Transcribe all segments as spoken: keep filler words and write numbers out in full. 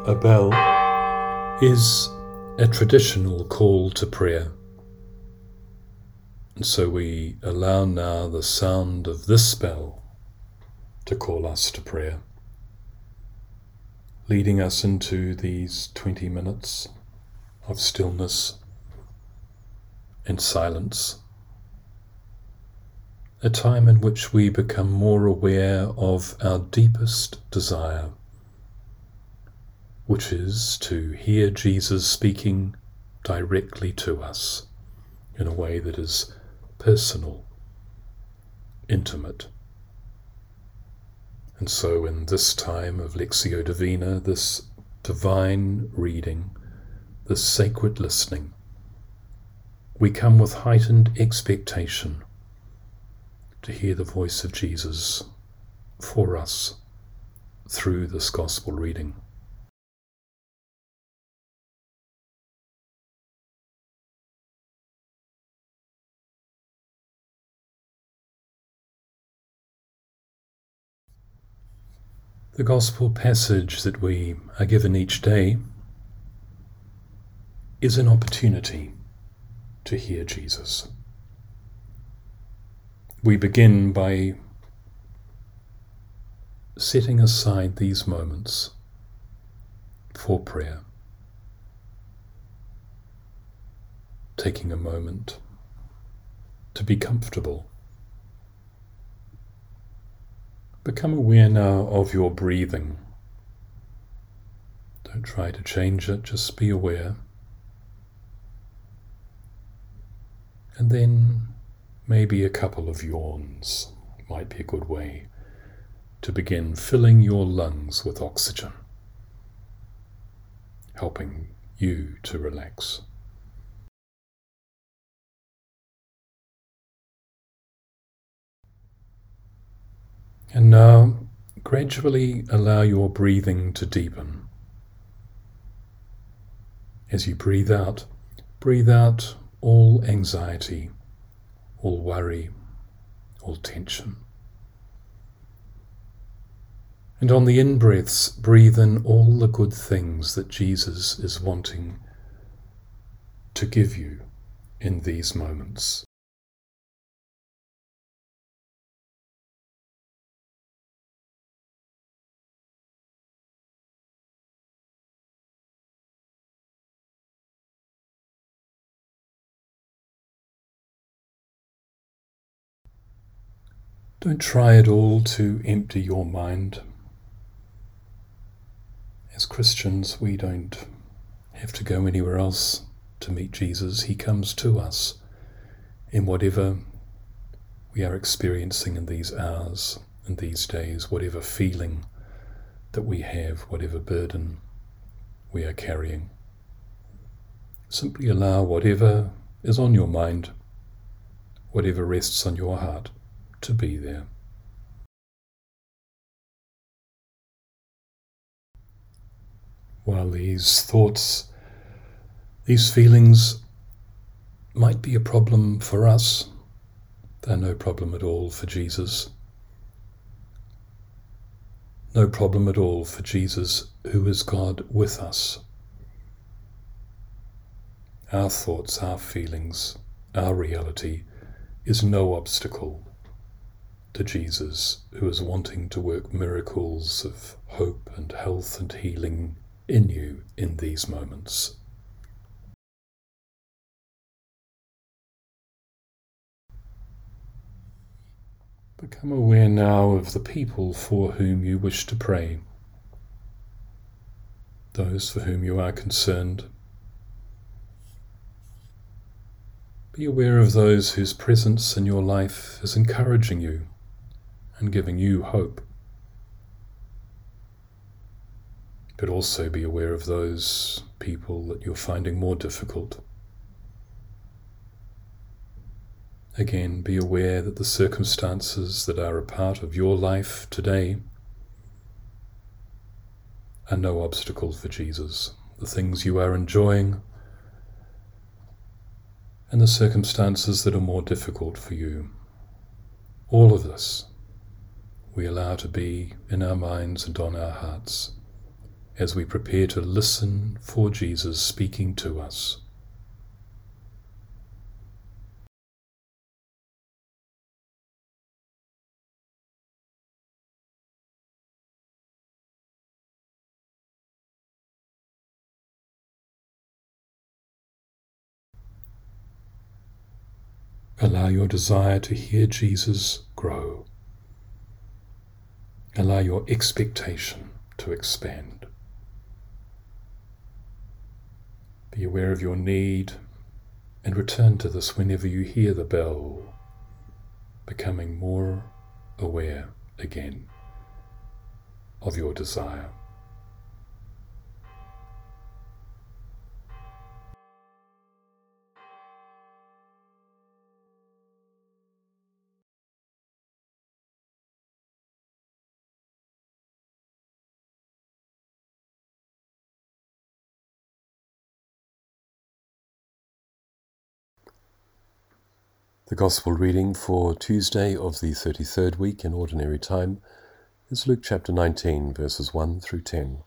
a bell is a traditional call to prayer. And so we allow now the sound of this bell to call us to prayer, leading us into these twenty minutes of stillness and silence, a time in which we become more aware of our deepest desire, which is to hear Jesus speaking directly to us in a way that is personal, intimate. And so in this time of Lectio Divina, this divine reading, this sacred listening, we come with heightened expectation to hear the voice of Jesus for us through this gospel reading. The gospel passage that we are given each day is an opportunity to hear Jesus. We begin by setting aside these moments for prayer, taking a moment to be comfortable. Become aware now of your breathing. Don't try to change it, just be aware. And then maybe a couple of yawns might be a good way to begin filling your lungs with oxygen, helping you to relax. And now, gradually allow your breathing to deepen. As you breathe out, breathe out all anxiety, all worry, all tension. And on the in-breaths, breathe in all the good things that Jesus is wanting to give you in these moments. Don't try at all to empty your mind. As Christians, we don't have to go anywhere else to meet Jesus. He comes to us in whatever we are experiencing in these hours and these days, whatever feeling that we have, whatever burden we are carrying. Simply allow whatever is on your mind, whatever rests on your heart, to be there. While these thoughts, these feelings might be a problem for us, they're no problem at all for Jesus. No problem at all for Jesus, who is God with us. Our thoughts, our feelings, our reality is no obstacle to Jesus, who is wanting to work miracles of hope and health and healing in you in these moments. Become aware now of the people for whom you wish to pray, those for whom you are concerned. Be aware of those whose presence in your life is encouraging you and giving you hope. But also be aware of those people that you're finding more difficult. Again, be aware that the circumstances that are a part of your life today are no obstacle for Jesus. The things you are enjoying and the circumstances that are more difficult for you. All of this we allow to be in our minds and on our hearts. as we prepare to listen for Jesus speaking to us. Allow your desire to hear Jesus grow. Allow your expectation to expand. Be aware of your need and return to this whenever you hear the bell, becoming more aware again of your desire. The Gospel reading for Tuesday of the thirty-third week in Ordinary Time is Luke chapter nineteen, verses one through ten.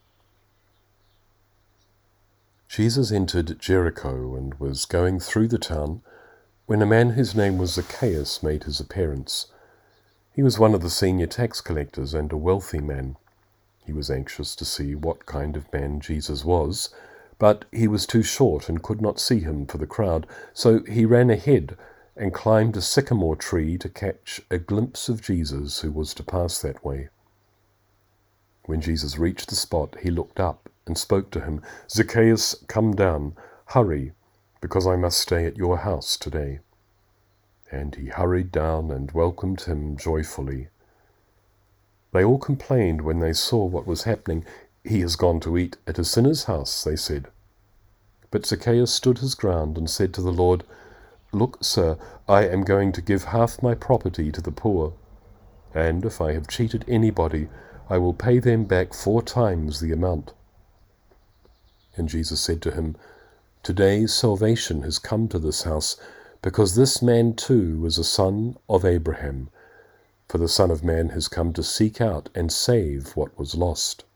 Jesus entered Jericho and was going through the town when a man whose name was Zacchaeus made his appearance. He was one of the senior tax collectors and a wealthy man. He was anxious to see what kind of man Jesus was, but he was too short and could not see him for the crowd, so he ran ahead and climbed a sycamore tree to catch a glimpse of Jesus who was to pass that way. When Jesus reached the spot, he looked up and spoke to him, "Zacchaeus, come down, hurry, because I must stay at your house today." And he hurried down and welcomed him joyfully. They all complained when they saw what was happening. "He has gone to eat at a sinner's house," they said. But Zacchaeus stood his ground and said to the Lord, "Look, sir, I am going to give half my property to the poor, and if I have cheated anybody, I will pay them back four times the amount." And Jesus said to him, "Today salvation has come to this house, because this man too was a son of Abraham, for the Son of Man has come to seek out and save what was lost."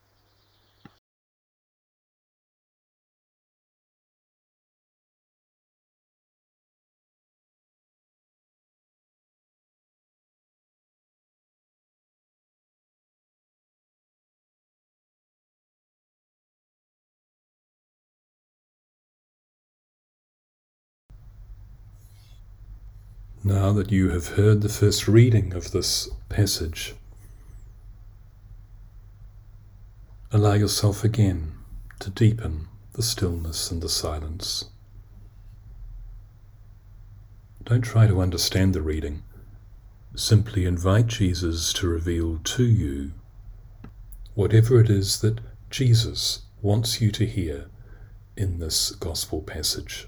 Now that you have heard the first reading of this passage, allow yourself again to deepen the stillness and the silence. Don't try to understand the reading. Simply invite Jesus to reveal to you whatever it is that Jesus wants you to hear in this gospel passage.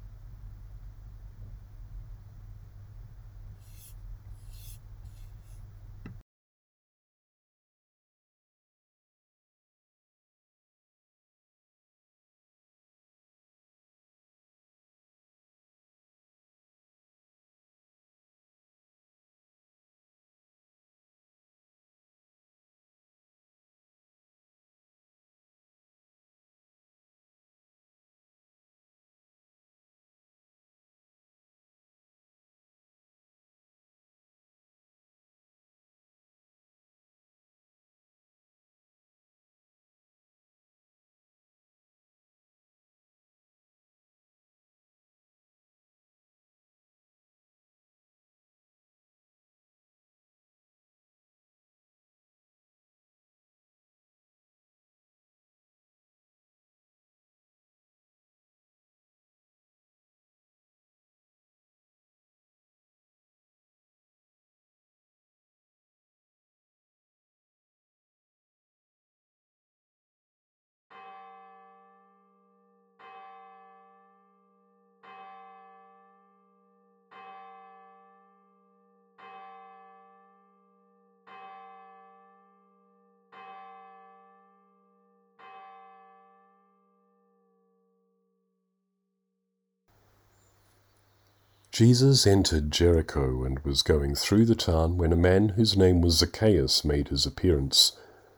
Jesus entered Jericho and was going through the town when a man whose name was Zacchaeus made his appearance.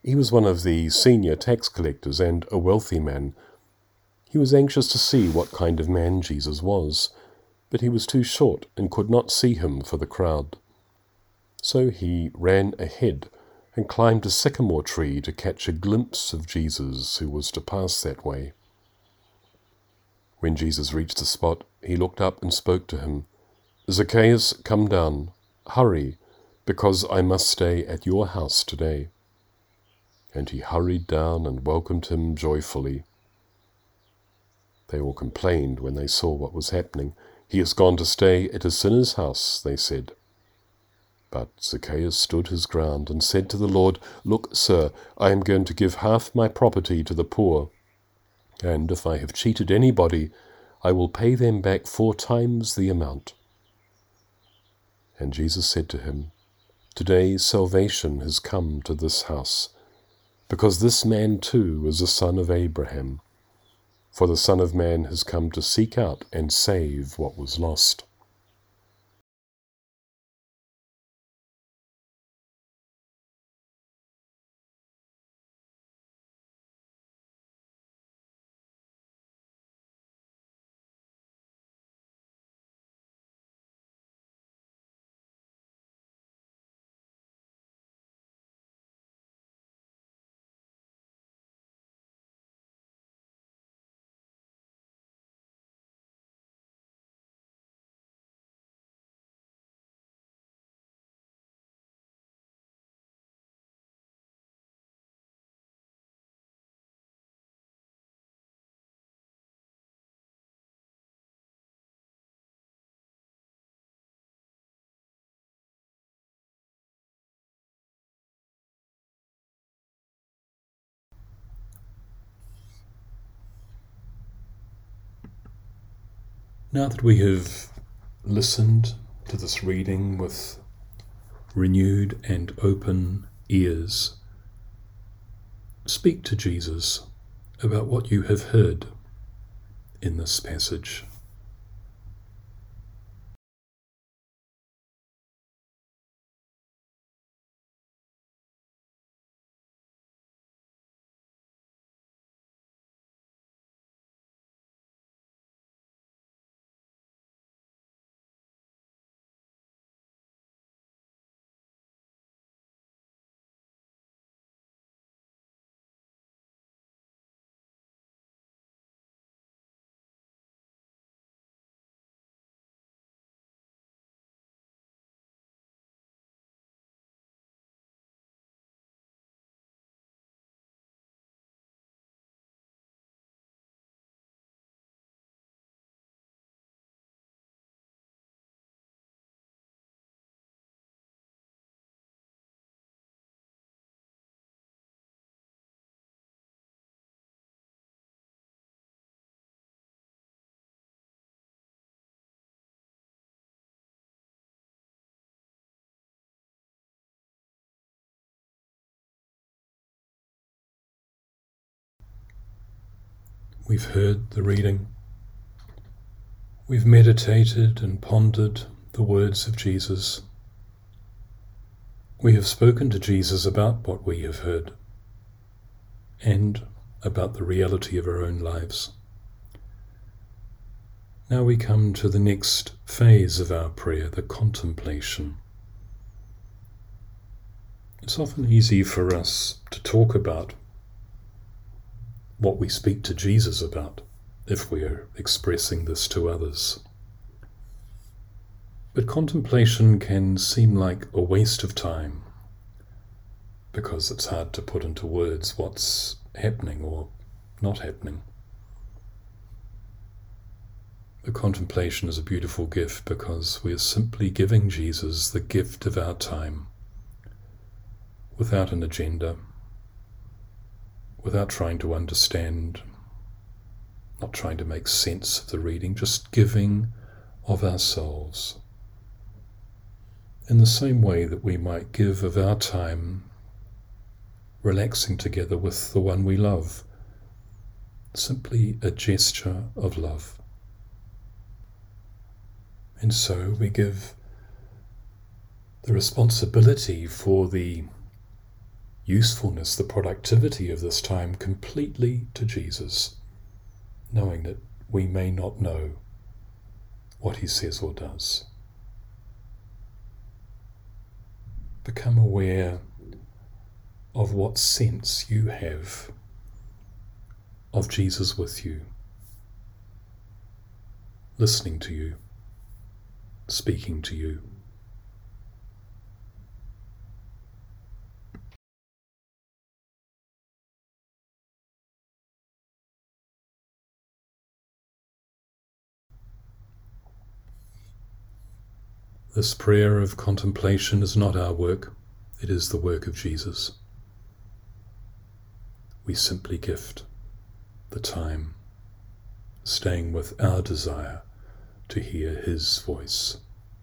He was one of the senior tax collectors and a wealthy man. He was anxious to see what kind of man Jesus was, but he was too short and could not see him for the crowd. So he ran ahead and climbed a sycamore tree to catch a glimpse of Jesus, who was to pass that way. When Jesus reached the spot, he looked up and spoke to him. "Zacchaeus, come down. Hurry, because I must stay at your house today." And he hurried down and welcomed him joyfully. They all complained when they saw what was happening. "He has gone to stay at a sinner's house," they said. But Zacchaeus stood his ground and said to the Lord, "Look, sir, I am going to give half my property to the poor, and if I have cheated anybody, I will pay them back four times the amount." And Jesus said to him, "Today salvation has come to this house, because this man too is a son of Abraham. For the Son of Man has come to seek out and save what was lost." Now that we have listened to this reading with renewed and open ears, speak to Jesus about what you have heard in this passage. We've heard the reading. We've meditated and pondered the words of Jesus. We have spoken to Jesus about what we have heard and about the reality of our own lives. Now we come to the next phase of our prayer, the contemplation. It's often easy for us to talk about what we speak to Jesus about if we are expressing this to others. But contemplation can seem like a waste of time because it's hard to put into words what's happening or not happening. The contemplation is a beautiful gift because we are simply giving Jesus the gift of our time without an agenda, without trying to understand, not trying to make sense of the reading, just giving of ourselves. In the same way that we might give of our time relaxing together with the one we love, simply a gesture of love. And so we give the responsibility for the usefulness, the productivity of this time completely to Jesus, knowing that we may not know what he says or does. Become aware of what sense you have of Jesus with you, listening to you, speaking to you. This prayer of contemplation is not our work, it is the work of Jesus. We simply gift the time, staying with our desire to hear his voice.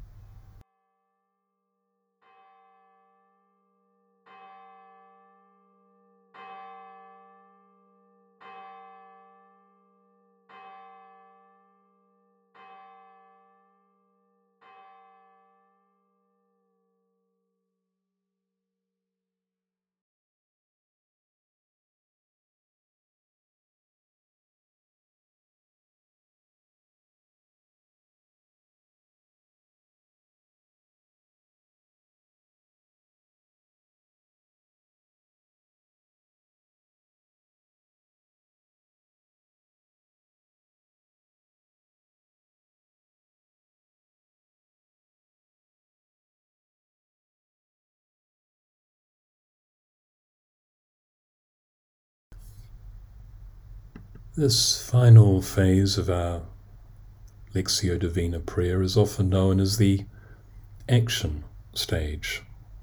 This final phase of our Lectio Divina prayer is often known as the action stage.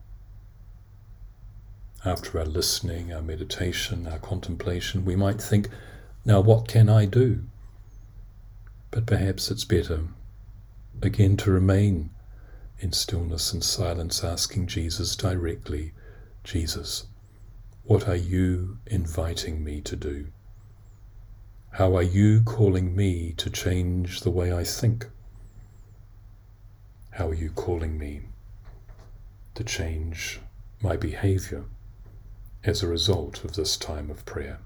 After our listening, our meditation, our contemplation, we might think, now what can I do? But perhaps it's better, again, to remain in stillness and silence, asking Jesus directly, Jesus, what are you inviting me to do? How are you calling me to change the way I think? How are you calling me to change my behavior as a result of this time of prayer?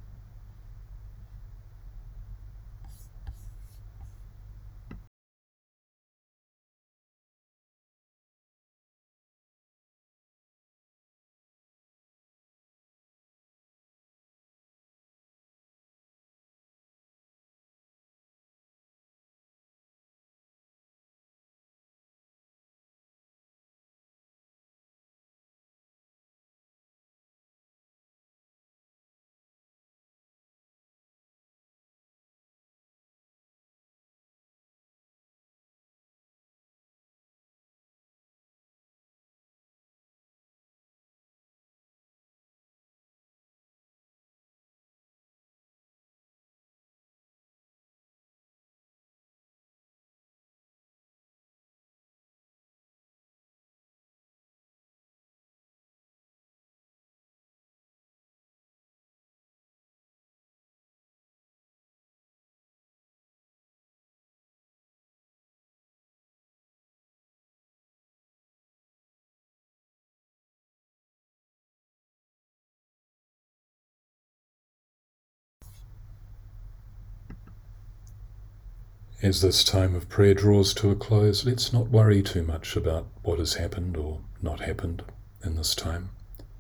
As this time of prayer draws to a close, let's not worry too much about what has happened or not happened in this time.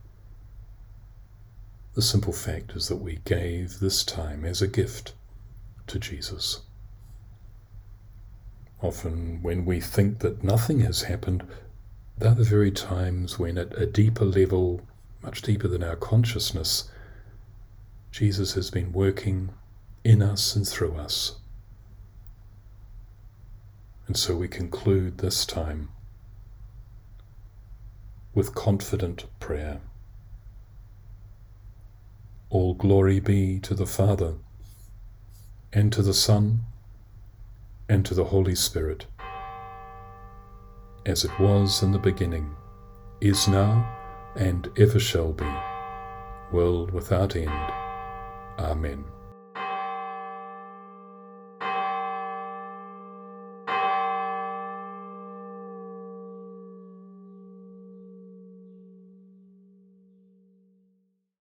The simple fact is that we gave this time as a gift to Jesus. Often when we think that nothing has happened, they're the very times when at a deeper level, much deeper than our consciousness, Jesus has been working in us and through us. And so we conclude this time with confident prayer. All glory be to the Father, and to the Son, and to the Holy Spirit, as it was in the beginning, is now, and ever shall be, world without end. Amen.